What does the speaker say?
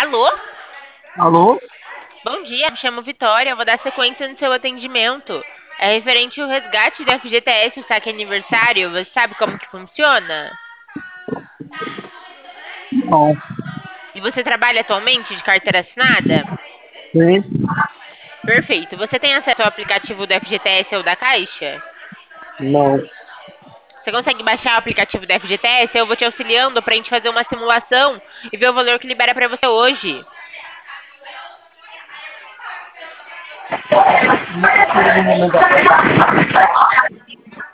Alô? Alô? Bom dia, me chamo Vitória, eu vou dar sequência no seu atendimento. É referente ao resgate do FGTS, o saque aniversário, você sabe como que funciona? Não. E você trabalha atualmente de carteira assinada? Sim? Perfeito. Você tem acesso ao aplicativo do FGTS ou da Caixa? Não. Você consegue baixar o aplicativo do FGTS? Eu vou te auxiliando para a gente fazer uma simulação e ver o valor que libera para você hoje. No momento agora.